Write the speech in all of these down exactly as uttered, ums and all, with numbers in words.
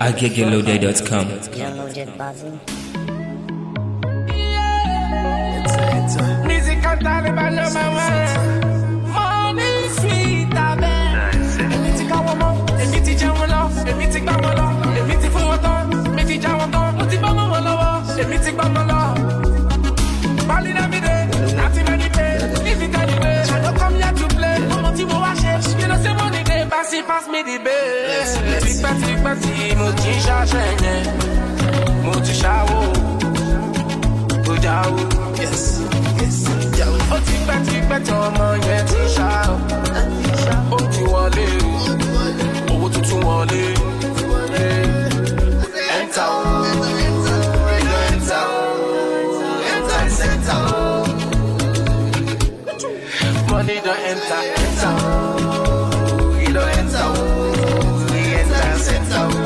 I get get loaded dot com. Music and Taliban number one. Money sweet, I bet. Emi ti ka womo, emi ti jẹun lọ, emi ti gbà wọn lọ, emi ti fún wọn tán, emi ti já wọn tán, mo ti bá wọn lọ́wọ́, emi ti gbà wọn lọ. Balling every day, nothing many pay, live it anyway. I don't come here to play, ọmọ tí mo wá ṣe, you know say money dey pass it pass me the bass. Tipẹ́ tipẹ́ tí mo ti ṣàṣẹ yẹn, mo ti ṣàwó, mo jáwó. Yes, yes, jáwó. Ó ti pẹ́ tipẹ́ tí ọmọ yẹn ti ṣá, ó ti wọlé, owó tuntun wọlé. Enter o, enter o, enter center o. Money don't enter, enter o, he don't enter o, he enter center o.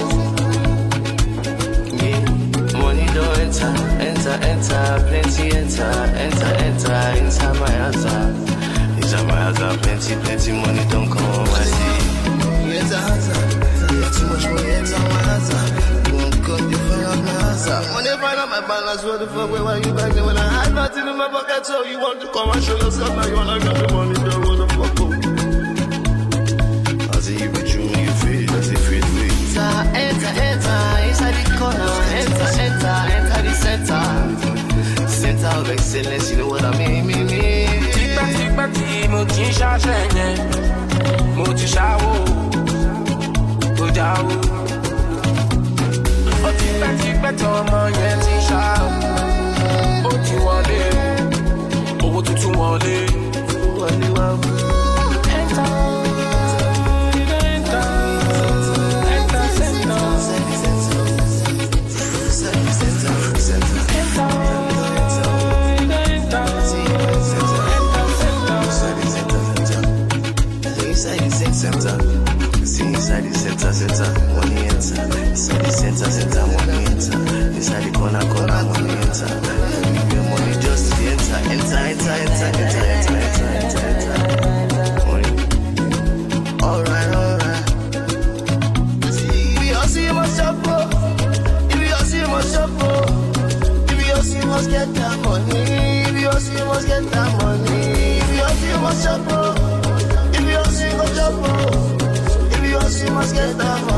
Yeah, money don't enter, enter, enter, plenty enter, enter, enter, enter my house, enter my house, plenty, plenty money don't come, I see. Enter house, yeah, too much money enter my house. When they find out my balance, what the fuck, where were you back then? When I had nothing in my pocket, so you want to come and show yourself, now you wanna get the money, girl, what the fuck, oh? I see you with you, you feel, I see feel, wait. Enter, enter, inside the corner, enter, enter, enter the center. Center of excellence, you know what I mean, me, me. Tipẹ́ tipẹ́ tí mo ti ṣàṣẹ yẹn, mo ti ṣàwó, mo jáwó. Ó ti pẹ́ tipẹ́ tí ọmọ yẹn ti ṣá, ó ti wọlé, owó tuntun wọlé. Wọlé wá. Enter, enter, enter center. Center, see inside the center, center, money enter. Inside the center, center, money enter. Inside the corner, corner, money enter. Everywhere money just enter, enter, enter, enter, enter, enter, enter, enter, enter. Money. Alright, alright. See, if you hustle, you must shop, bro. If you hustle, you must shop, bro. If you hustle, you must get that money. If you hustle, you must get that money. If you hustle, you must shop, bro. If you hustle, you must get that money.